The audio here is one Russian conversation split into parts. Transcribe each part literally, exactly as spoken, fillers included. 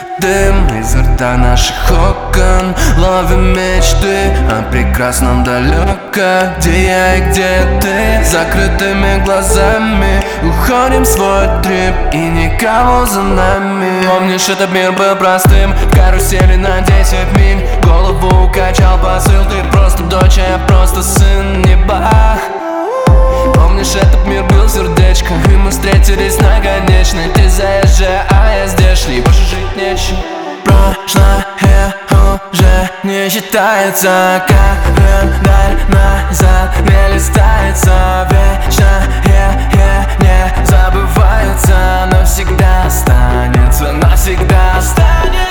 Дым изо рта наших окон, ловим мечты о прекрасном далеко. Где я и где ты, закрытыми глазами уходим в свой трип и никого за нами. Помнишь, этот мир был простым, карусели на десять миль. Голову качал посыл, ты просто дочь, а я просто сын неба. Помнишь, этот мир был сердечко, и мы встретились на конечной. Ты заезжая, а я здешний, больше жить нечем. Прошлое уже не считается, календарь назад не листается. Вечное не забывается, навсегда останется, навсегда останется.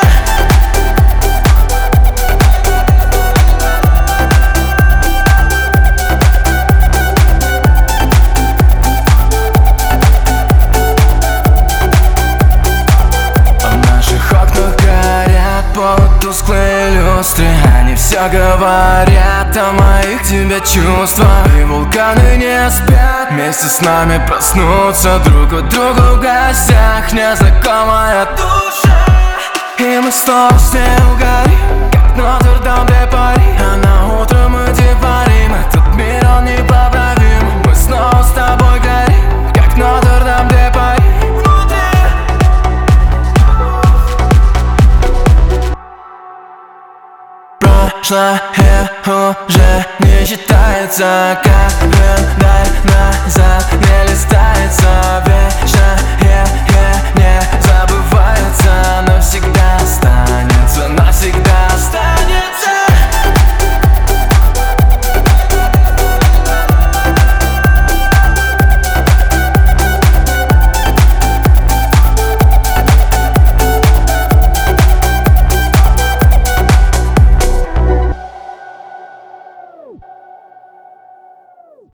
Тусклые люстры, они все говорят о моих тебе чувствах. И вулканы не спят, вместе с нами проснутся, друг у друга в гостях незнакомая душа. И мы снова с ней угорим, как Нотр-Дам де Пари. А на утро мы депарим, этот мир он непоправим. Мы снова с тобой горим, как Нотр-Дам де Пари. Прошлое уже не считается, календарь назад не листается.